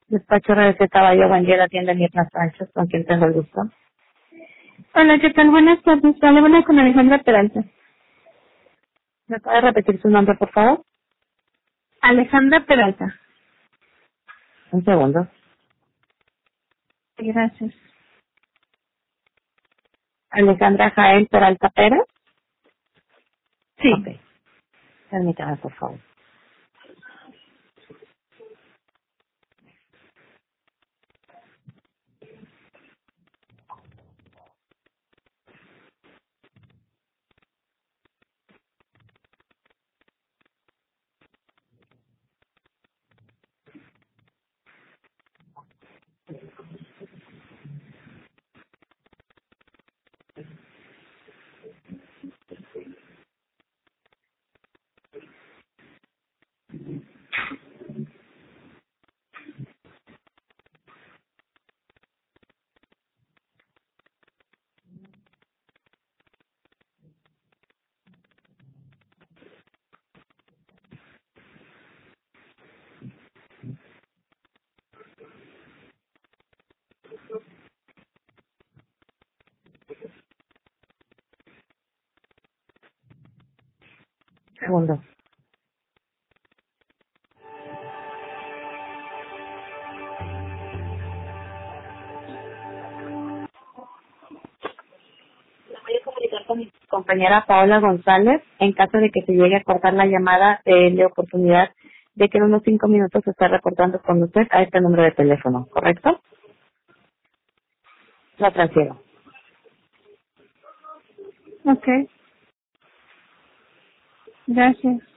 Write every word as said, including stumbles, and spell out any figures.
Despacho R C Caballo, buen día, la tienda Mirna Sánchez, con quien tengo el gusto. Hola, ¿qué tal? Buenas tardes. Hablo con Alejandra Peralta. ¿Me puede repetir su nombre, por favor? Alejandra Peralta. Un segundo. Gracias. Alejandra Jael Peralta Pérez. Ok, Sí. permítame, por favor. Segundo. Me voy a comunicar con mi compañera Paola González. En caso de que se llegue a cortar la llamada, de oportunidad de que en unos cinco minutos se esté reportando con usted a este número de teléfono, ¿correcto? La transfiero. Ok. Gracias.